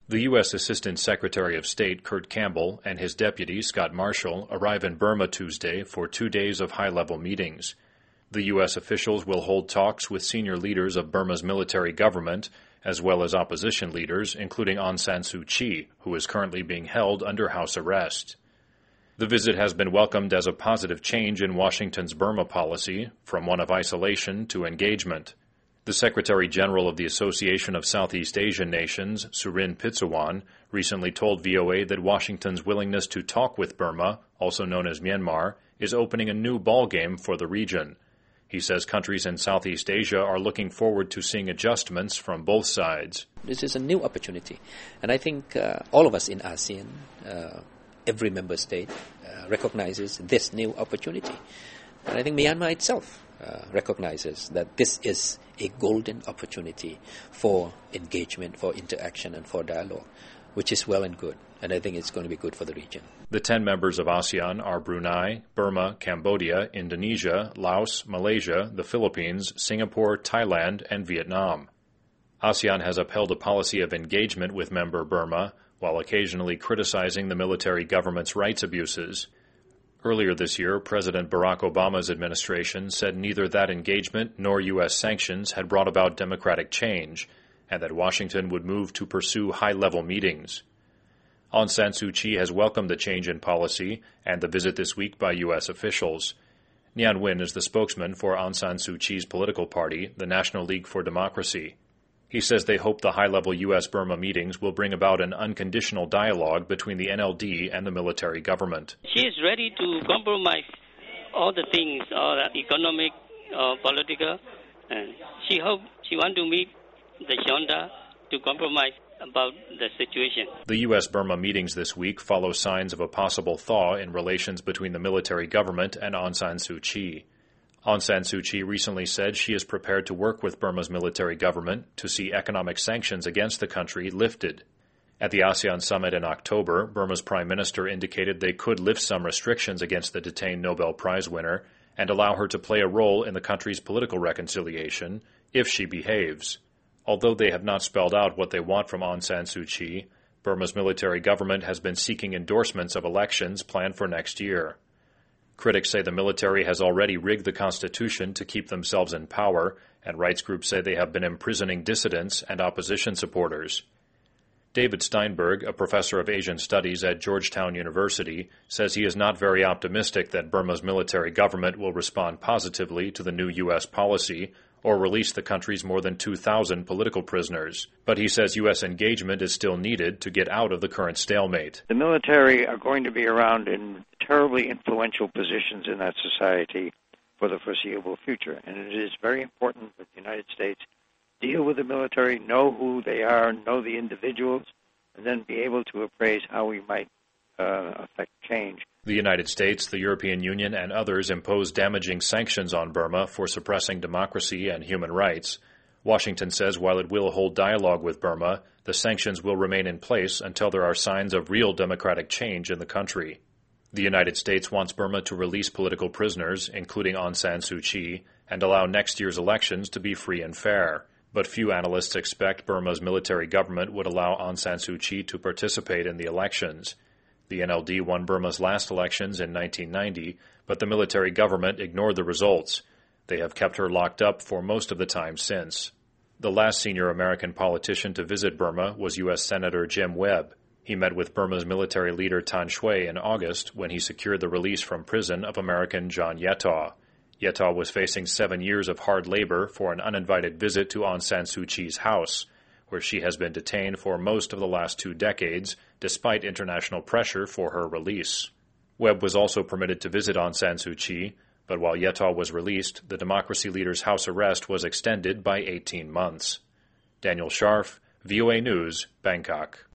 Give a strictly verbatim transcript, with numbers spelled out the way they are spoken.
The U S. Assistant Secretary of State Kurt Campbell and his deputy Scott Marshall arrive in Burma Tuesday for two days of high-level meetings. The U S officials will hold talks with senior leaders of Burma's military government, as well as opposition leaders, including Aung San Suu Kyi, who is currently being held under house arrest. The visit has been welcomed as a positive change in Washington's Burma policy, from one of isolation to engagement. The Secretary-General of the Association of Southeast Asian Nations, Surin Pitsuwan, recently told V O A that Washington's willingness to talk with Burma, also known as Myanmar, is opening a new ballgame for the region. He says countries in Southeast Asia are looking forward to seeing adjustments from both sides. This is a new opportunity, and I think uh, all of us in ASEAN, uh, every member state, uh, recognizes this new opportunity. And I think Myanmar itself uh, recognizes that this is a golden opportunity for engagement, for interaction, and for dialogue, which is well and good. And I think it's going to be good for the region. The ten members of ASEAN are Brunei, Burma, Cambodia, Indonesia, Laos, Malaysia, the Philippines, Singapore, Thailand, and Vietnam. ASEAN has upheld a policy of engagement with member Burma, while occasionally criticizing the military government's rights abuses. Earlier this year, President Barack Obama's administration said neither that engagement nor U S sanctions had brought about democratic change, and that Washington would move to pursue high-level meetings. Aung San Suu Kyi has welcomed the change in policy and the visit this week by U S officials. Nyan Win is the spokesman for Aung San Suu Kyi's political party, the National League for Democracy. He says they hope the high-level U S-Burma meetings will bring about an unconditional dialogue between the N L D and the military government. She is ready to compromise all the things, all the economic, uh, political, and she hope she want to meet the junta to compromise about the situation. The U S-Burma meetings this week follow signs of a possible thaw in relations between the military government and Aung San Suu Kyi. Aung San Suu Kyi recently said she is prepared to work with Burma's military government to see economic sanctions against the country lifted. At the ASEAN summit in October, Burma's prime minister indicated they could lift some restrictions against the detained Nobel Prize winner and allow her to play a role in the country's political reconciliation if she behaves. Although they have not spelled out what they want from Aung San Suu Kyi, Burma's military government has been seeking endorsements of elections planned for next year. Critics say the military has already rigged the constitution to keep themselves in power, and rights groups say they have been imprisoning dissidents and opposition supporters. David Steinberg, a professor of Asian Studies at Georgetown University, says he is not very optimistic that Burma's military government will respond positively to the new U S policy or release the country's more than two thousand political prisoners. But he says U S engagement is still needed to get out of the current stalemate. The military are going to be around in terribly influential positions in that society for the foreseeable future, and it is very important that the United States deal with the military, know who they are, know the individuals, and then be able to appraise how we might uh, affect change. The United States, the European Union, and others impose damaging sanctions on Burma for suppressing democracy and human rights. Washington says while it will hold dialogue with Burma, the sanctions will remain in place until there are signs of real democratic change in the country. The United States wants Burma to release political prisoners, including Aung San Suu Kyi, and allow next year's elections to be free and fair. But few analysts expect Burma's military government would allow Aung San Suu Kyi to participate in the elections. The N L D won Burma's last elections in nineteen ninety, but the military government ignored the results. They have kept her locked up for most of the time since. The last senior American politician to visit Burma was U S Senator Jim Webb. He met with Burma's military leader Tan Shwe in August when he secured the release from prison of American John Yetaw. Yetaw was facing seven years of hard labor for an uninvited visit to Aung San Suu Kyi's house, where she has been detained for most of the last two decades, despite international pressure for her release. Webb was also permitted to visit Aung San Suu Kyi, but while Yetaw was released, the democracy leader's house arrest was extended by eighteen months. Daniel Scharf, V O A News, Bangkok.